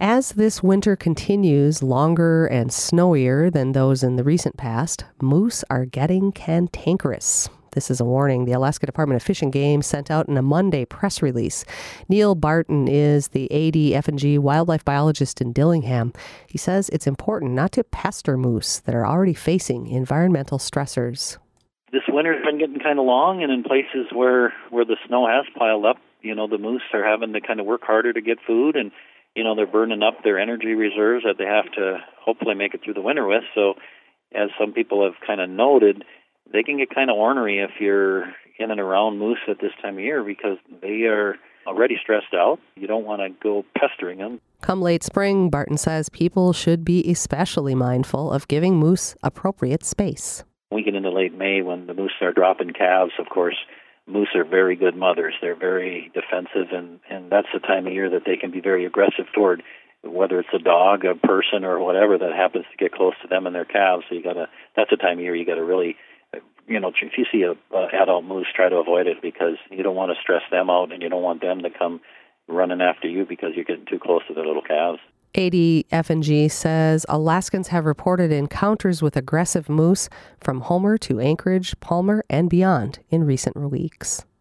As this winter continues, longer and snowier than those in the recent past, moose are getting cantankerous. This is a warning the Alaska Department of Fish and Game sent out in a Monday press release. Neil Barton is the AD-F&G wildlife biologist in Dillingham. He says it's important not to pester moose that are already facing environmental stressors. This winter's been getting kind of long, and in places where the snow has piled up, the moose are having to kind of work harder to get food, and they're burning up their energy reserves that they have to hopefully make it through the winter with. So, as some people have kind of noted, they can get kind of ornery if you're in and around moose at this time of year because they are already stressed out. You don't want to go pestering them. Come late spring, Barton says people should be especially mindful of giving moose appropriate space. We get into late May when the moose are dropping calves. Of course, moose are very good mothers. They're very defensive, and that's the time of year that they can be very aggressive toward whether it's a dog, a person, or whatever that happens to get close to them and their calves. So that's the time of year you got to really, if you see a adult moose, try to avoid it because you don't want to stress them out and you don't want them to come running after you because you're getting too close to the little calves. AD-F&G says Alaskans have reported encounters with aggressive moose from Homer to Anchorage, Palmer, and beyond in recent weeks.